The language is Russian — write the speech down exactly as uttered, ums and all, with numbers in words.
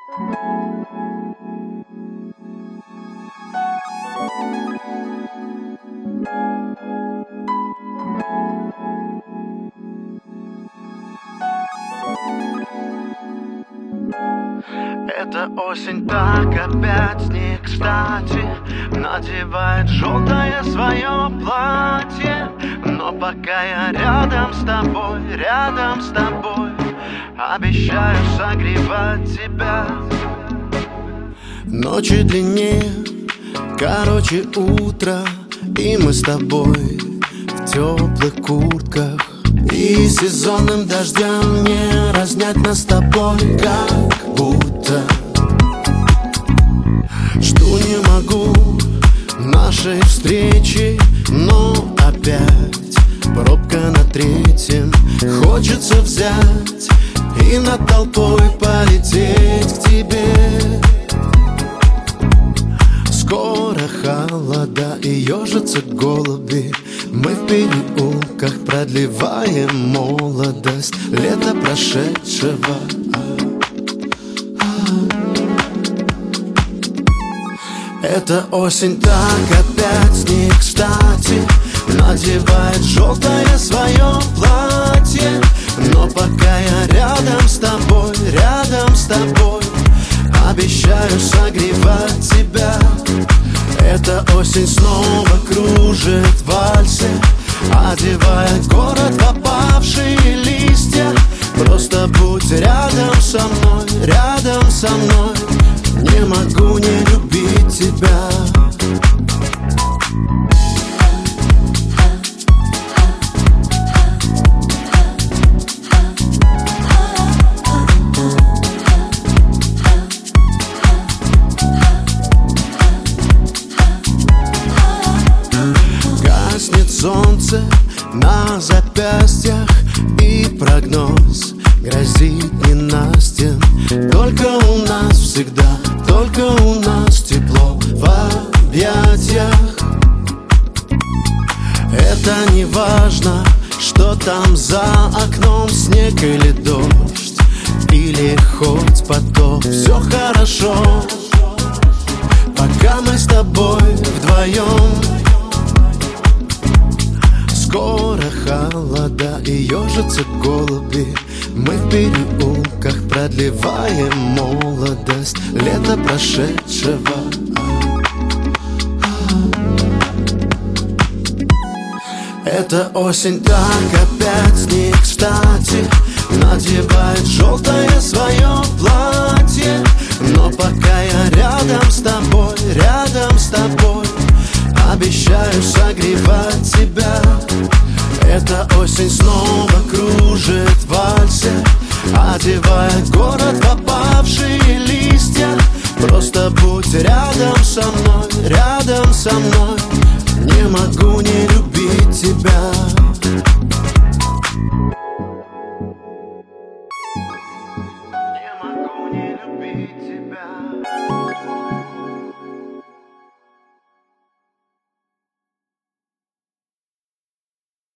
Эта осень так опять не кстати надевает желтое свое платье. Но пока я рядом с тобой, рядом с тобой, обещаю согревать тебя. Ночи длиннее, короче утро, и мы с тобой в теплых куртках. И сезонным дождям не разнять нас с тобой, как будто. Жду не могу нашей встречи, но опять пробка на третьем. Хочется взять и над толпой полететь к тебе. Скоро холода и ежатся голуби. Мы в переулках продлеваем молодость лета прошедшего. Эта осень так опять не кстати надевает желтое свое платье. Но пока я рядом с тобой, рядом с тобой, обещаю согревать тебя. Эта осень снова кружит в вальсе, одевает город в опавшие листья. Просто будь рядом со мной, рядом со мной, не могу не любить тебя. Гаснет солнце на запястьях, и прогноз грозит ненастьем. Только у нас всегда, только у нас тепло в объятиях. Это не важно, что там за окном, снег или дождь, или хоть потоп. Все хорошо, пока мы с тобой вдвоем. Скоро холода и ежатся голуби. Мы в переулках продлеваем молодость лета прошедшего. Эта осень так опять не кстати надевает желтое свое платье. Но пока я рядом с тобой, рядом с тобой, обещаю согревать тебя. Эта осень снова кружит в вальсе, одевает город в опавшие листья. Просто будь рядом со мной, рядом со мной, не могу не любить.